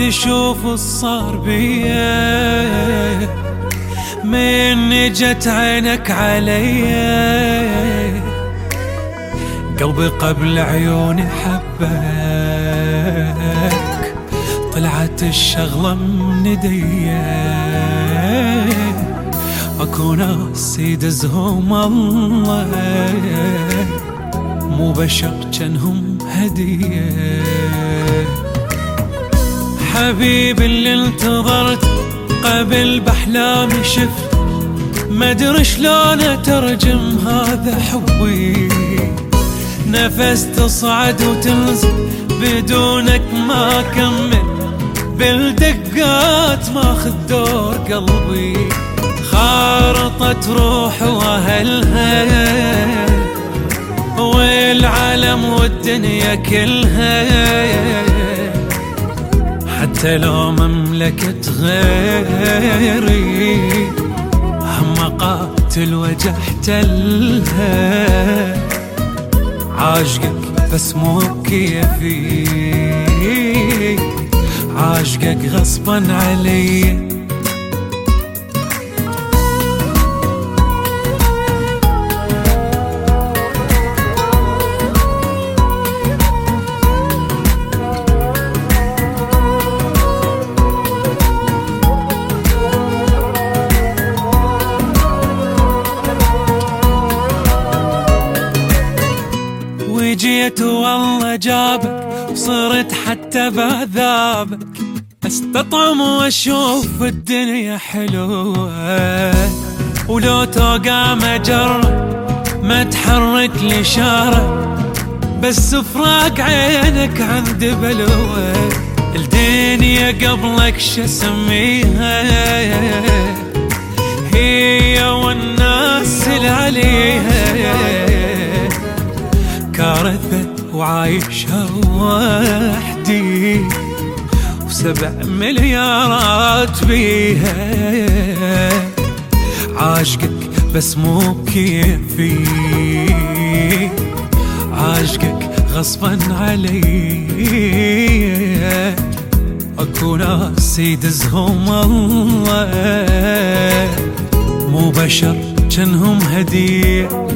تشوف الصار بيا من جت عينك عليا، قلبي قبل عيوني حبك، طلعت الشغلة من ايديا، اكو ناس يدزهم الله مو بشر جنهم هدية. حبيبي اللي انتظرت قبل بأحلامي شفت، ما ادري شلون اترجم هذا حبي، نفس تصعد وتنزل بدونك ما كمل، بالدقات ماخذ دور قلبي، خارطت روح واهلها والعالم والدنيا كلها، حتى لو مملكة غيري هم قاتل وجحتلها، عاشقك بس مو بكيفي، عاشقك غصبا علي. جيت والله جابك وصرت حتى بعذابك، استطعم واشوف الدنيا حلوة، ولو توقع مجرة ما تحرك الإشارة، بس فراق عينك عند بلوة، الدنيا قبلك شسميها هي والناس اللي عليها، كارثة وعايشها وحدي و7 مليارات بيها، عاشقك بس مو بكيفي، عاشقك غصبا علي، اكو ناس يدزهم الله مو بشر جنهم هدية.